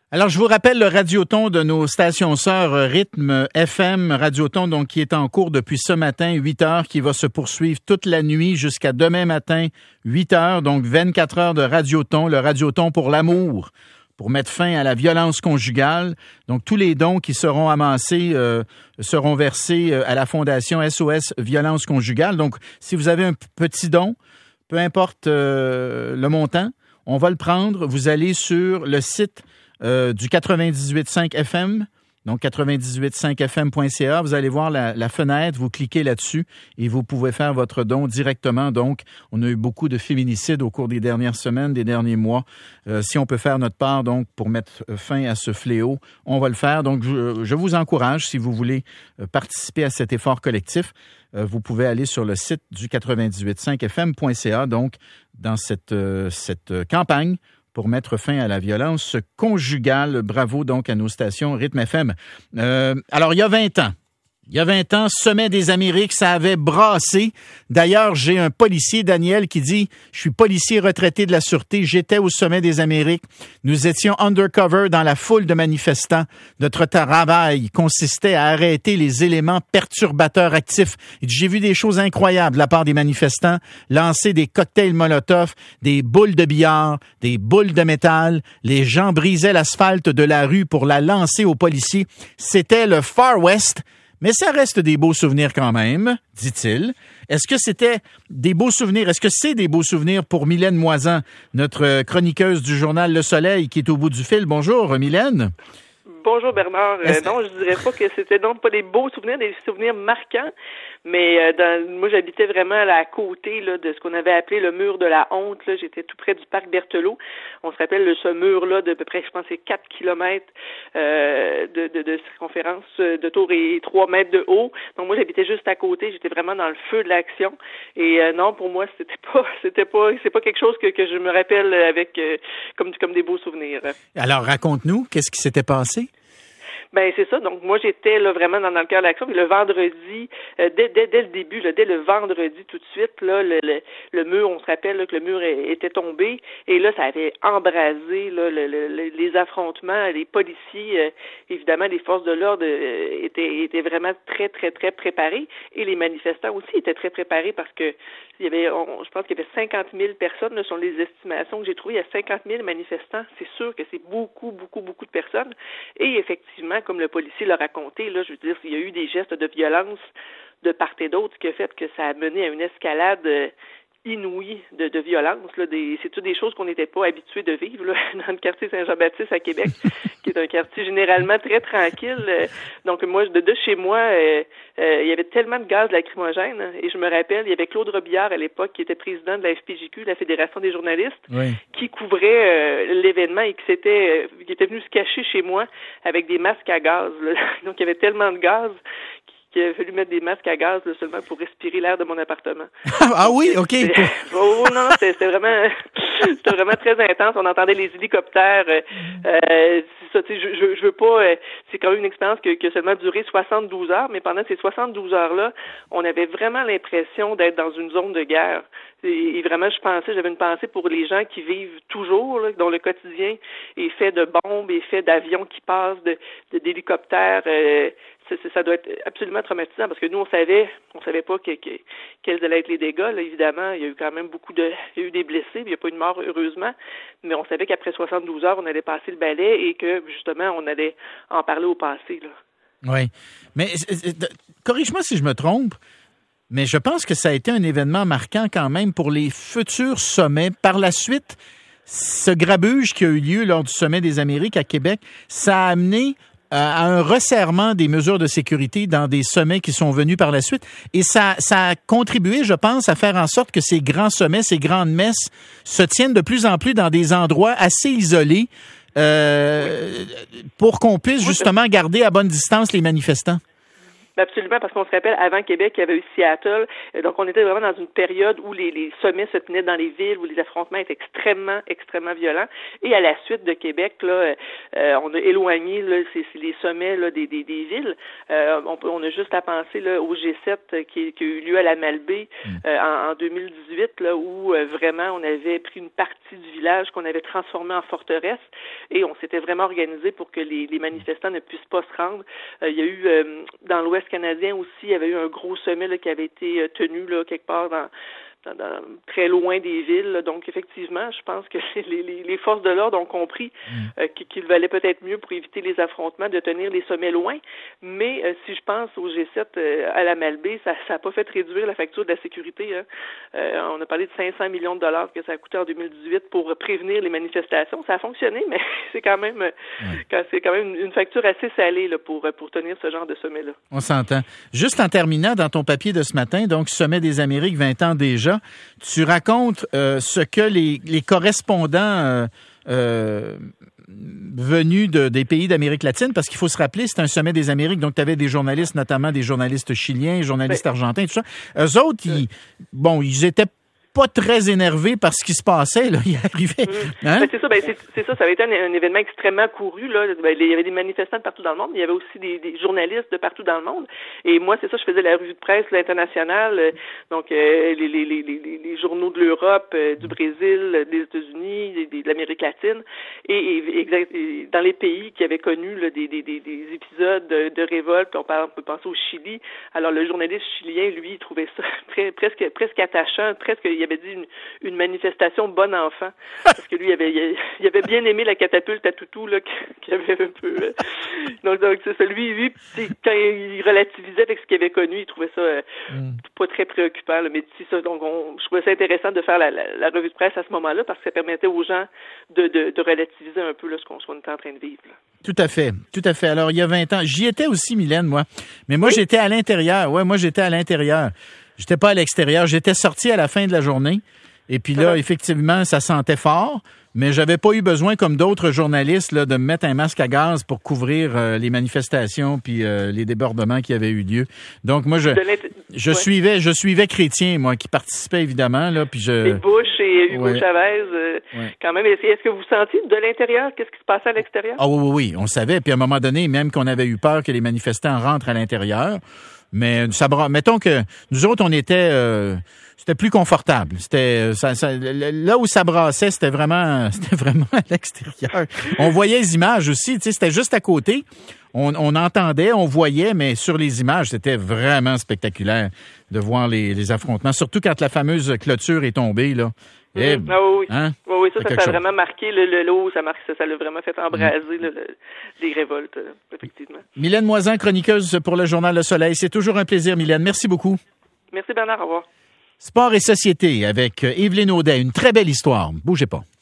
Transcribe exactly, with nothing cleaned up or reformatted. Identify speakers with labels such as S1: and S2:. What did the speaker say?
S1: Alors, je vous rappelle le radioton de nos stations sœurs Rythme F M Radioton, donc qui est en cours depuis ce matin, huit heures, qui va se poursuivre toute la nuit jusqu'à demain matin, huit heures, donc vingt-quatre heures de radioton, le radioton pour l'amour, pour mettre fin à la violence conjugale. Donc, tous les dons qui seront amassés euh, seront versés à la Fondation S O S Violence Conjugale. Donc, si vous avez un petit don, peu importe euh, le montant, on va le prendre. Vous allez sur le site Euh, du quatre-vingt-dix-huit virgule cinq F M, donc quatre-vingt-dix-huit virgule cinq F M point C A. Vous allez voir la, la fenêtre, vous cliquez là-dessus et vous pouvez faire votre don directement. Donc, on a eu beaucoup de féminicides au cours des dernières semaines, des derniers mois. Euh, si on peut faire notre part, donc, pour mettre fin à ce fléau, on va le faire. Donc, je, je vous encourage, si vous voulez participer à cet effort collectif, euh, vous pouvez aller sur le site du quatre-vingt-dix-huit virgule cinq F M point C A, donc, dans cette, euh, cette campagne pour mettre fin à la violence conjugale. Bravo donc à nos stations Rythme F M. Euh, alors, il y a vingt ans, il y a vingt ans, Sommet des Amériques, ça avait brassé. D'ailleurs, j'ai un policier, Daniel, qui dit « Je suis policier retraité de la Sûreté, j'étais au Sommet des Amériques. Nous étions undercover dans la foule de manifestants. Notre travail consistait à arrêter les éléments perturbateurs actifs. » Il dit « J'ai vu des choses incroyables de la part des manifestants, lancer des cocktails Molotov, des boules de billard, des boules de métal. Les gens brisaient l'asphalte de la rue pour la lancer aux policiers. C'était le Far West. » Mais ça reste des beaux souvenirs quand même, dit-il. Est-ce que c'était des beaux souvenirs? Est-ce que c'est des beaux souvenirs pour Mylène Moisan, notre chroniqueuse du journal Le Soleil, qui est au bout du fil? Bonjour, Mylène.
S2: Bonjour, Bernard. Euh, non, je dirais pas que c'était non pas des beaux souvenirs, des souvenirs marquants, mais euh, dans, moi, j'habitais vraiment là, à côté là, de ce qu'on avait appelé le mur de la honte. Là. J'étais tout près du parc Berthelot. On se rappelle de ce mur-là de à peu près, je pense, c'est quatre kilomètres euh, de, de, de circonférence de tour et trois mètres de haut. Donc, moi, j'habitais juste à côté. J'étais vraiment dans le feu de l'action. Et euh, non, pour moi, c'était pas, c'était pas, c'est pas quelque chose que, que je me rappelle avec euh, comme, comme des beaux souvenirs.
S1: Alors, raconte-nous, qu'est-ce qui s'était passé?
S2: Ben c'est ça. Donc moi j'étais là vraiment dans, dans le cœur de l'action. Puis le vendredi, euh, dès, dès dès le début, là, dès le vendredi tout de suite, là, le, le, le mur, on se rappelle là, que le mur était tombé et là ça avait embrasé là, le, le, les affrontements. Les policiers, euh, évidemment, les forces de l'ordre euh, étaient étaient vraiment très très très préparés et les manifestants aussi étaient très préparés parce que il y avait, on, je pense qu'il y avait cinquante mille personnes. Là, sur les estimations que j'ai trouvées, il y a cinquante mille manifestants. C'est sûr que c'est beaucoup beaucoup beaucoup de personnes et effectivement, comme le policier l'a raconté, là, je veux dire, il y a eu des gestes de violence de part et d'autre, ce qui a fait que ça a mené à une escalade euh, inouïe de, de violence. Là, des, c'est toutes des choses qu'on n'était pas habitués de vivre là, dans le quartier Saint-Jean-Baptiste à Québec, qui est un quartier généralement très tranquille. Euh, donc moi, de, de chez moi, euh, euh, il y avait tellement de gaz lacrymogène, hein, et je me rappelle, il y avait Claude Robillard à l'époque, qui était président de la F P J Q, la Fédération des journalistes,
S1: oui,
S2: qui couvrait euh, l'événement et qui s'était, euh, qui était venu se cacher chez moi avec des masques à gaz. Là. Donc il y avait tellement de gaz qu'il a fallu mettre des masques à gaz là, seulement pour respirer l'air de mon appartement.
S1: Ah oui, OK.
S2: Oh non, c'était, c'était vraiment c'était vraiment très intense. On entendait les hélicoptères. Euh, euh, c'est ça, tu sais, je, je, je veux pas... Euh, c'est quand même une expérience qui, qui a seulement duré soixante-douze heures, mais pendant ces soixante-douze heures-là, on avait vraiment l'impression d'être dans une zone de guerre. Et, et vraiment, je pensais, j'avais une pensée pour les gens qui vivent toujours, là, dont le quotidien est fait de bombes, est fait d'avions qui passent, de, de d'hélicoptères. Euh, ça, ça doit être absolument traumatisant parce que nous, on savait, on savait pas que, que, quels allaient être les dégâts. Là, évidemment, il y a eu quand même beaucoup de, il y a eu des blessés, puis il n'y a pas eu de mort, heureusement, mais on savait qu'après soixante-douze heures, on allait passer le balai et que, justement, on allait en parler au passé, là.
S1: Oui. Mais, corrige-moi si je me trompe, mais je pense que ça a été un événement marquant quand même pour les futurs sommets. Par la suite, ce grabuge qui a eu lieu lors du Sommet des Amériques à Québec, ça a amené à un resserrement des mesures de sécurité dans des sommets qui sont venus par la suite. Et ça, ça a contribué, je pense, à faire en sorte que ces grands sommets, ces grandes messes se tiennent de plus en plus dans des endroits assez isolés euh, pour qu'on puisse justement garder à bonne distance les manifestants.
S2: Absolument, parce qu'on se rappelle, avant Québec, il y avait eu Seattle. Donc, on était vraiment dans une période où les, les sommets se tenaient dans les villes, où les affrontements étaient extrêmement, extrêmement violents. Et à la suite de Québec, là, euh, on a éloigné là, c'est, c'est les sommets là, des, des, des villes. Euh, on, on a juste à penser là, au G sept qui, qui a eu lieu à la Malbaie euh, en, en deux mille dix-huit, là, où euh, vraiment on avait pris une partie du village qu'on avait transformé en forteresse et on s'était vraiment organisé pour que les, les manifestants ne puissent pas se rendre. Euh, il y a eu, euh, dans l'Ouest canadien aussi, il y avait eu un gros sommet là, qui avait été euh, tenu là, quelque part dans, dans, dans très loin des villes. Là. Donc, effectivement, je pense que les, les, les forces de l'ordre ont compris euh, qu'il valait peut-être mieux pour éviter les affrontements de tenir les sommets loin. Mais euh, si je pense au G sept euh, à la Malbaie, ça n'a pas fait réduire la facture de la sécurité. Hein. Euh, on a parlé de cinq cents millions de dollars que ça a coûté en deux mille dix-huit pour prévenir les manifestations. Ça a fonctionné, mais c'est quand même, ouais. c'est quand même une facture assez salée là, pour, pour tenir ce genre de sommet-là.
S1: On s'entend. Juste en terminant, dans ton papier de ce matin, donc Sommet des Amériques, vingt ans déjà, tu racontes euh, ce que les, les correspondants euh, euh, venus de, des pays d'Amérique latine, parce qu'il faut se rappeler, c'est un sommet des Amériques, donc tu avais des journalistes, notamment des journalistes chiliens, journalistes oui. argentins, tout ça. Eux autres, ils, bon, ils étaient pas très énervé par ce qui se passait, là, il arrivait.
S2: Mmh. Hein? Ben, c'est ça, ben, c'est, c'est ça, ça avait été un, un événement extrêmement couru, là. Ben, il y avait des manifestants de partout dans le monde, mais il y avait aussi des, des journalistes de partout dans le monde. Et moi, c'est ça, je faisais la revue de presse, l'internationale, euh, donc, euh, les, les, les, les, les journaux de l'Europe, euh, du Brésil, des États-Unis, des, des, de l'Amérique latine, et, et, exact, et dans les pays qui avaient connu, là, des, des, des, des épisodes de, de révolte, on, parle, on peut penser au Chili. Alors, le journaliste chilien, lui, il trouvait ça très, presque, presque attachant, presque, il avait dit une, une manifestation bon enfant, parce que lui, il avait, il avait bien aimé la catapulte à toutou, là, qu'il avait un peu... Euh, donc, donc c'est ça, lui, lui, quand il relativisait avec ce qu'il avait connu, il trouvait ça euh, mm. pas très préoccupant, là, mais c'est ça, donc on, je trouvais ça intéressant de faire la, la, la revue de presse à ce moment-là, parce que ça permettait aux gens de, de, de relativiser un peu là, ce qu'on, ce qu'on était en train de vivre. Là.
S1: Tout à fait, tout à fait. Alors, il y a vingt ans, j'y étais aussi, Mylène, moi, mais moi, oui. j'étais à l'intérieur, ouais, moi, j'étais à l'intérieur. J'étais pas à l'extérieur. J'étais sorti à la fin de la journée. Et puis là, effectivement, ça sentait fort. Mais j'avais pas eu besoin, comme d'autres journalistes, là, de me mettre un masque à gaz pour couvrir euh, les manifestations puis euh, les débordements qui avaient eu lieu. Donc moi, je je ouais. suivais je suivais Chrétien, moi, qui participait évidemment là. Puis je.
S2: Et Bush et Hugo ouais. Chavez, euh, ouais. quand même. Est-ce que vous sentiez de l'intérieur qu'est-ce qui se passait à l'extérieur?
S1: Ah oui, oui, oui, on savait. Puis à un moment donné, même qu'on avait eu peur que les manifestants rentrent à l'intérieur. Mais ça, mettons que nous autres, on était, euh, c'était plus confortable. C'était, ça, ça, là où ça brassait, c'était vraiment, c'était vraiment à l'extérieur. On voyait les images aussi, tu sais, c'était juste à côté. On, on entendait, on voyait, mais sur les images, c'était vraiment spectaculaire de voir les, les affrontements. Surtout quand la fameuse clôture est tombée, là.
S2: Et, mmh. Ah oui, hein? oui, oui, ça, ça, ça a vraiment marqué le, le lot, ça marque, ça, ça l'a vraiment fait embraser mmh. le, le, les révoltes, effectivement.
S1: Mylène Moisan, chroniqueuse pour le Journal Le Soleil. C'est toujours un plaisir, Mylène. Merci beaucoup.
S2: Merci Bernard, au revoir.
S1: Sport et société avec Évelyne Audet. Une très belle histoire. Bougez pas.